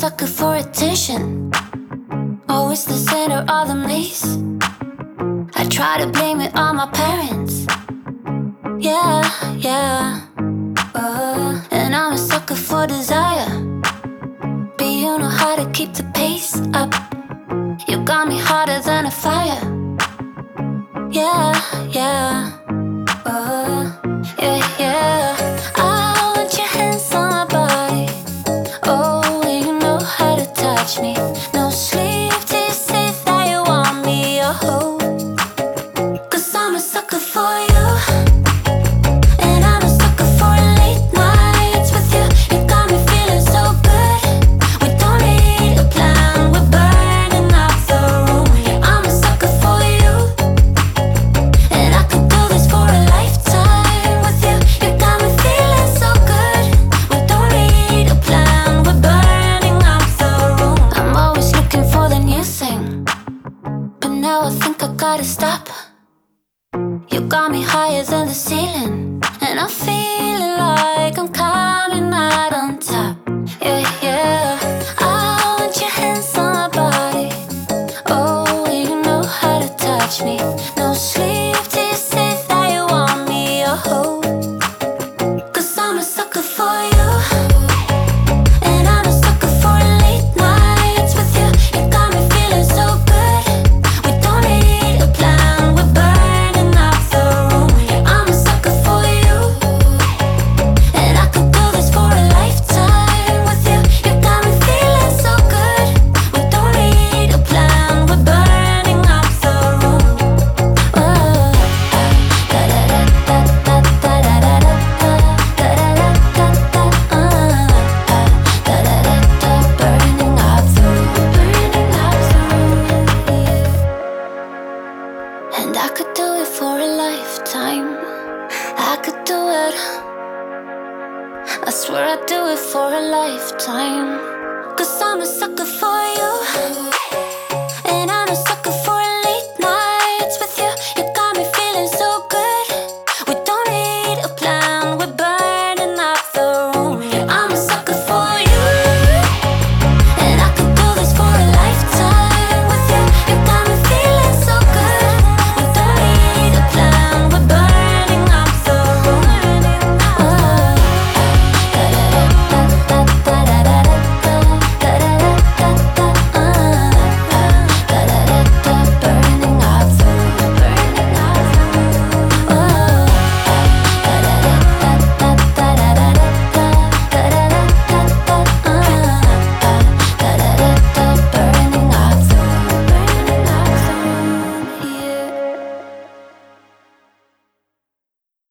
sucker for attention, always the center of the maze. I try to blame it on my parents. Yeah, yeah. And I'm a sucker for desire, but you know how to keep the pace up. You got me hotter than a fire. Yeah, yeah. Yeah, yeah. I want your hands on my body. Oh, you know how to touch me. No sleep till you say that you want me. Oh, 'cause I'm a sucker for you. And I'm a sucker for late nights with you. You got me feeling so good. We don't need a plan, we're burning up the room. Yeah, I'm a sucker for you. And I could do this for a lifetime with you. You got me feeling so good. We don't need a plan, we're burning up the room. I'm always looking for the new thing, but now I think I gotta stop. You got me higher than the ceiling, and I'm feeling like I'm coming out on top. Yeah, yeah. I want your hands on my body. Oh, you know how to touch me. No sleep till you say that you want me. Oh, 'cause I'm a sucker for you. And I'm a sucker for late nights with you. You got me feeling so good. We don't need a plan, we're burning up the room. Yeah, I'm a sucker for you. And I could do this for a lifetime with you. You got me feeling so good. We don't need a plan, we're burning up the room. And I could do it for a lifetime. I could do it. I swear I'd do it for a lifetime. 'Cause I'm a sucker for you.